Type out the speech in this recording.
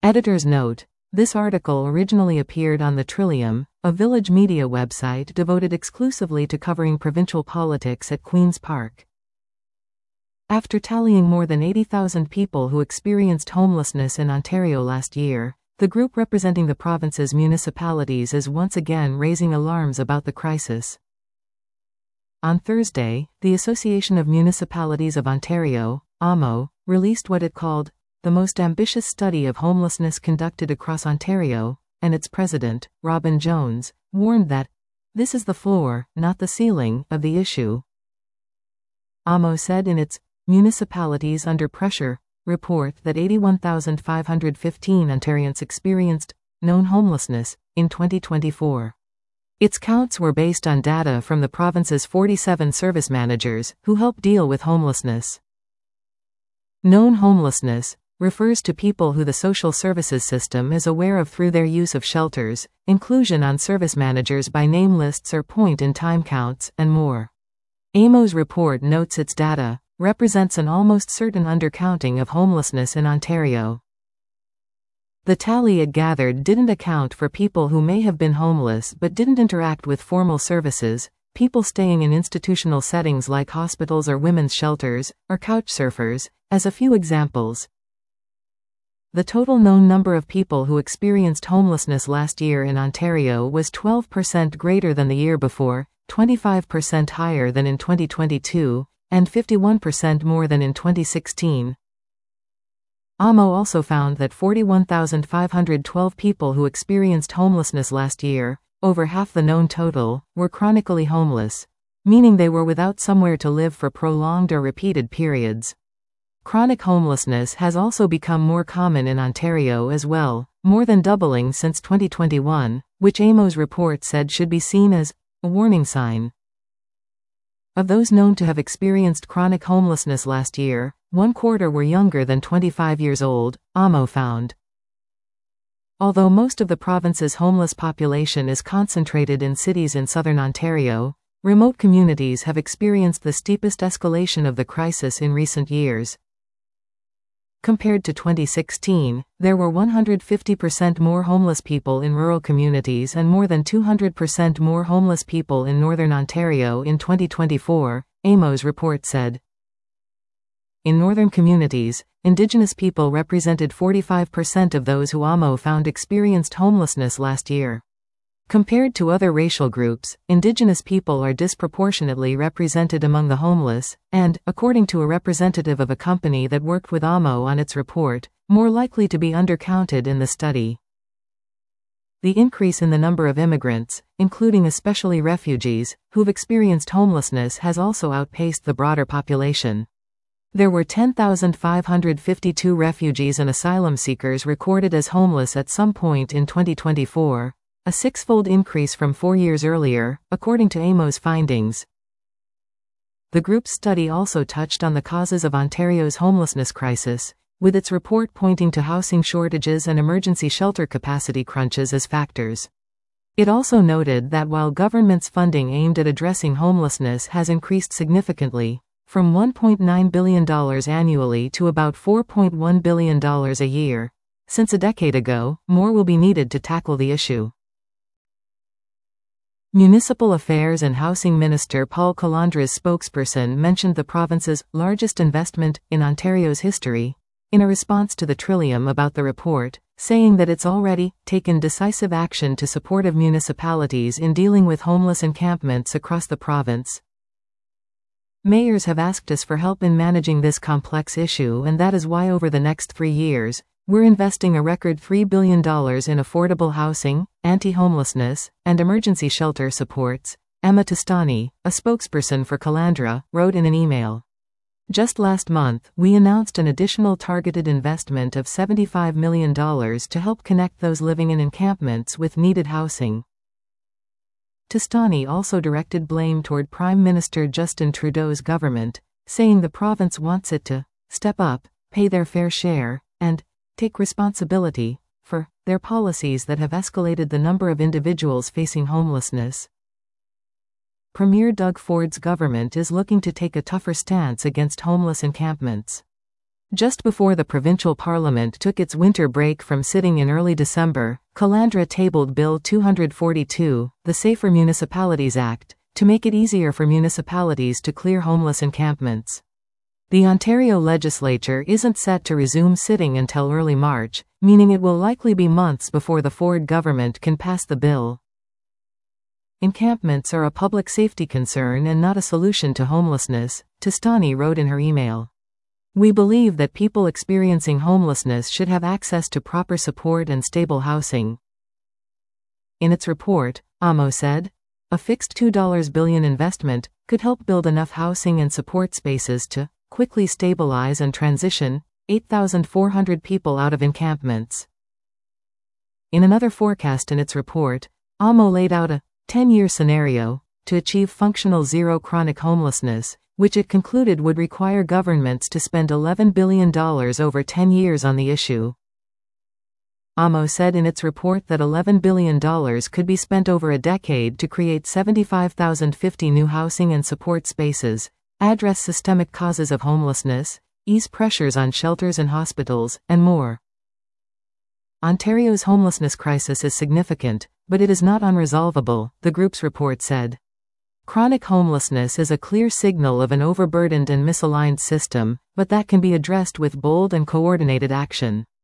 Editor's note: this article originally appeared on The Trillium, a village media website devoted exclusively to covering provincial politics at Queen's Park. After tallying more than 80,000 people who experienced homelessness in Ontario last year, the group representing the province's municipalities is once again raising alarms about the crisis. On Thursday, the Association of Municipalities of Ontario, AMO, released what it called the most ambitious study of homelessness conducted across Ontario, and its president, Robin Jones, warned that this is the floor, not the ceiling, of the issue. AMO said in its Municipalities Under Pressure report that 81,515 Ontarians experienced known homelessness in 2024. Its counts were based on data from the province's 47 service managers who help deal with homelessness. Known homelessness refers to people who the social services system is aware of through their use of shelters, inclusion on service managers by name lists or point-in-time counts, and more. AMO's report notes its data represents an almost certain undercounting of homelessness in Ontario. The tally it gathered didn't account for people who may have been homeless but didn't interact with formal services, people staying in institutional settings like hospitals or women's shelters, or couch surfers, as a few examples. The total known number of people who experienced homelessness last year in Ontario was 12% greater than the year before, 25% higher than in 2022, and 51% more than in 2016. AMO also found that 41,512 people who experienced homelessness last year, over half the known total, were chronically homeless, meaning they were without somewhere to live for prolonged or repeated periods. Chronic homelessness has also become more common in Ontario as well, more than doubling since 2021, which AMO's report said should be seen as a warning sign. Of those known to have experienced chronic homelessness last year, 1/4 were younger than 25 years old, AMO found. Although most of the province's homeless population is concentrated in cities in southern Ontario, remote communities have experienced the steepest escalation of the crisis in recent years. Compared to 2016, there were 150% more homeless people in rural communities and more than 200% more homeless people in Northern Ontario in 2024, AMO's report said. In northern communities, Indigenous people represented 45% of those who AMO found experienced homelessness last year. Compared to other racial groups, Indigenous people are disproportionately represented among the homeless, and, according to a representative of a company that worked with AMO on its report, more likely to be undercounted in the study. The increase in the number of immigrants, including especially refugees, who've experienced homelessness has also outpaced the broader population. There were 10,552 refugees and asylum seekers recorded as homeless at some point in 2024. A six-fold increase from 4 years earlier, according to AMO's findings. The group's study also touched on the causes of Ontario's homelessness crisis, with its report pointing to housing shortages and emergency shelter capacity crunches as factors. It also noted that while government's funding aimed at addressing homelessness has increased significantly, from $1.9 billion annually to about $4.1 billion a year, since a decade ago, more will be needed to tackle the issue. Municipal Affairs and Housing Minister Paul Calandra's spokesperson mentioned the province's largest investment in Ontario's history, in a response to The Trillium about the report, saying that it's already taken decisive action to support municipalities in dealing with homeless encampments across the province. Mayors have asked us for help in managing this complex issue, and that is why over the next 3 years, we're investing a record $3 billion in affordable housing, anti-homelessness, and emergency shelter supports, Emma Tostani, a spokesperson for Calandra, wrote in an email. Just last month, we announced an additional targeted investment of $75 million to help connect those living in encampments with needed housing. Tostani also directed blame toward Prime Minister Justin Trudeau's government, saying the province wants it to step up, pay their fair share, and take responsibility for their policies that have escalated the number of individuals facing homelessness. Premier Doug Ford's government is looking to take a tougher stance against homeless encampments. Just before the provincial parliament took its winter break from sitting in early December, Calandra tabled Bill 242, the Safer Municipalities Act, to make it easier for municipalities to clear homeless encampments. The Ontario legislature isn't set to resume sitting until early March, meaning it will likely be months before the Ford government can pass the bill. Encampments are a public safety concern and not a solution to homelessness, Tostani wrote in her email. We believe that people experiencing homelessness should have access to proper support and stable housing. In its report, AMO said, a fixed $2 billion investment could help build enough housing and support spaces to quickly stabilize and transition 8,400 people out of encampments. In another forecast in its report, AMO laid out a 10-year scenario to achieve functional zero chronic homelessness, which it concluded would require governments to spend $11 billion over 10 years on the issue. AMO said in its report that $11 billion could be spent over a decade to create 75,050 new housing and support spaces, address systemic causes of homelessness, ease pressures on shelters and hospitals, and more. Ontario's homelessness crisis is significant, but it is not unresolvable, the group's report said. Chronic homelessness is a clear signal of an overburdened and misaligned system, but that can be addressed with bold and coordinated action.